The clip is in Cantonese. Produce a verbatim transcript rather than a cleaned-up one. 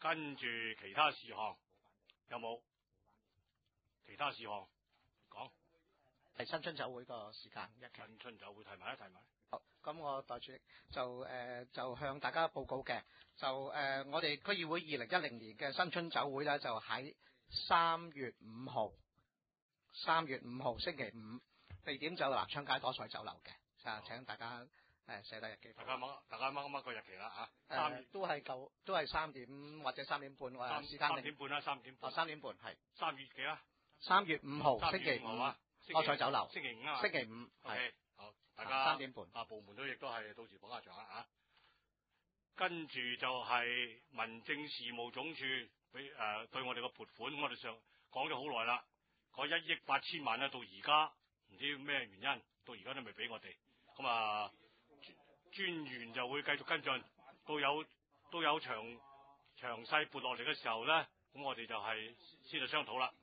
跟住其他事項有冇？其他事項講。 係新春酒會個時間一期。 新春酒會提埋一提埋。 好，咁我代主席就誒、呃、就向大家報告嘅，就誒、呃、我哋區議會二零一零年嘅新春酒會咧，就喺三月五號，三月五號星期五，地點就南昌街多彩酒樓嘅，啊請大家誒寫低日記。 大家掹，大家掹一掹個日期啦嚇。 三月都係舊，都係三點或者三點半或者時間定。 三點半啦，三點半。 哦，三點半係。 三月幾啊？ 三月五號星期五啊，多彩酒樓。 星期五啊。 星期五係。 好，大家三點半啊，部門都亦都係到時捧下場啦嚇。跟住就係民政事務總署俾誒、呃、對我哋個撥款，我哋上講咗好耐啦，嗰一億八千萬咧，到而家唔知咩原因，到而家都未俾我哋。咁啊，專員就會繼續跟進，到有都有詳詳細撥落嚟嘅時候咧，咁我哋就係先去商討啦。